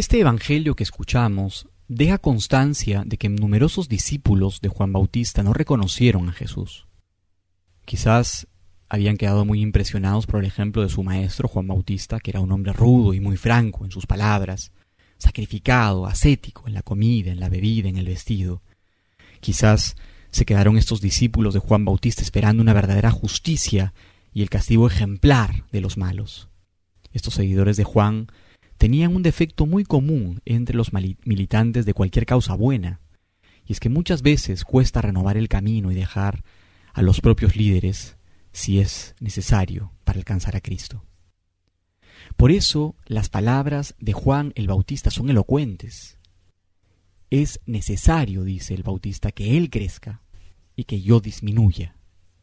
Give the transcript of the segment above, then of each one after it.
Este evangelio que escuchamos deja constancia de que numerosos discípulos de Juan Bautista no reconocieron a Jesús. Quizás habían quedado muy impresionados por el ejemplo de su maestro Juan Bautista, que era un hombre rudo y muy franco en sus palabras, sacrificado, ascético en la comida, en la bebida, en el vestido. Quizás se quedaron estos discípulos de Juan Bautista esperando una verdadera justicia y el castigo ejemplar de los malos. Estos seguidores de Juan tenían un defecto muy común entre los militantes de cualquier causa buena, y es que muchas veces cuesta renovar el camino y dejar a los propios líderes si es necesario para alcanzar a Cristo. Por eso las palabras de Juan el Bautista son elocuentes. Es necesario, dice el Bautista, que Él crezca y que yo disminuya.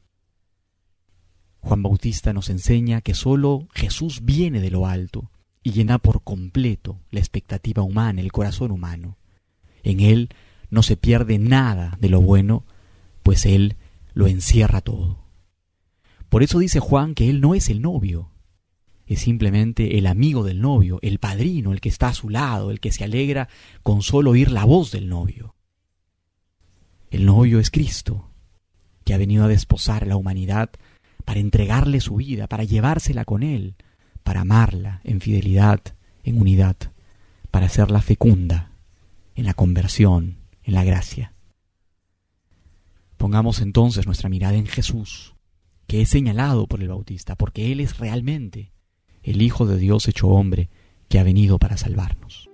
Juan Bautista nos enseña que solo Jesús viene de lo alto y llena por completo la expectativa humana, el corazón humano. En Él no se pierde nada de lo bueno, pues Él lo encierra todo. Por eso dice Juan que Él no es el novio, es simplemente el amigo del novio, el padrino, el que está a su lado, el que se alegra con solo oír la voz del novio. El novio es Cristo, que ha venido a desposar a la humanidad para entregarle su vida, para llevársela con Él, para amarla en fidelidad, en unidad, para hacerla fecunda en la conversión, en la gracia. Pongamos entonces nuestra mirada en Jesús, que es señalado por el Bautista, porque Él es realmente el Hijo de Dios hecho hombre que ha venido para salvarnos.